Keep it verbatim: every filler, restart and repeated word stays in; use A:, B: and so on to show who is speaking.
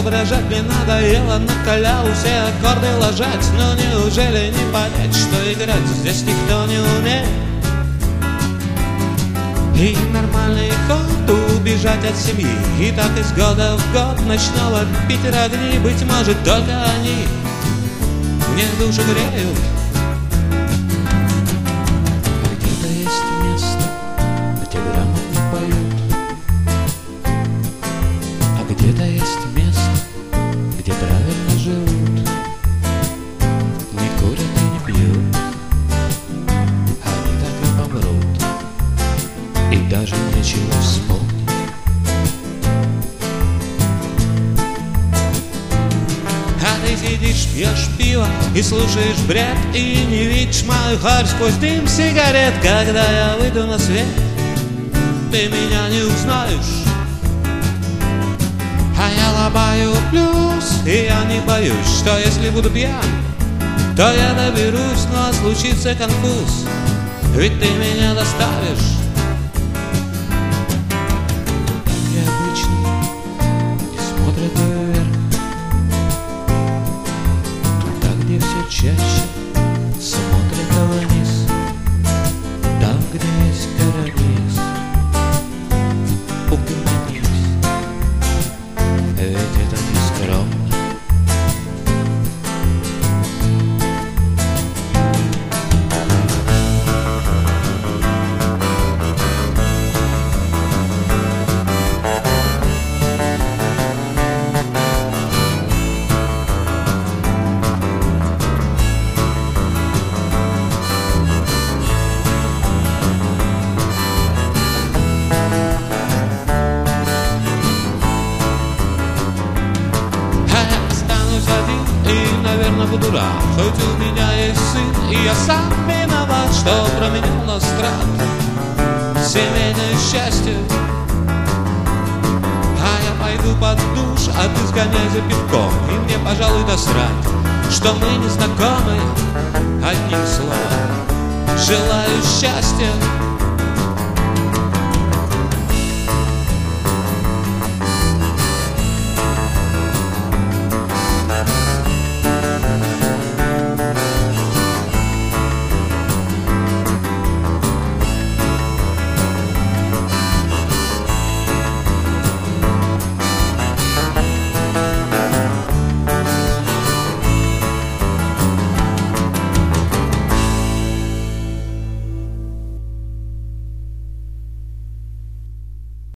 A: изображать мне надоело, на коля все аккорды ложать. Но неужели не понять, что играть здесь никто не умеет? И нормальный ход убежать от семьи, и так из года в год ночного Питера огни, быть может, только они мне душу греют. Где-то есть место, где грамотно поют, а где-то есть место, где правильно живут. Не курят и не пьют, они так и помрут, и даже нечего вспомнить. А ты сидишь, пьешь пиво и слушаешь бред, и не видишь мою харь сквозь дым сигарет. Когда я выйду на свет, ты меня не узнаешь. А я лобаю плюс, и я не боюсь, что если буду пьян, то я доберусь, но случится конфуз, ведь ты меня доставишь. Чаще смотрят вниз, там, где есть карниз. Угомонись, ведь это не скромно. И, наверное, буду рад, хоть у меня есть сын, и я сам виноват, что променял на страх семейное счастье. А я пойду под душ, а ты сгоняй за пивком, и мне, пожалуй, досрать, что мы не знакомы. Одним словом, желаю счастья.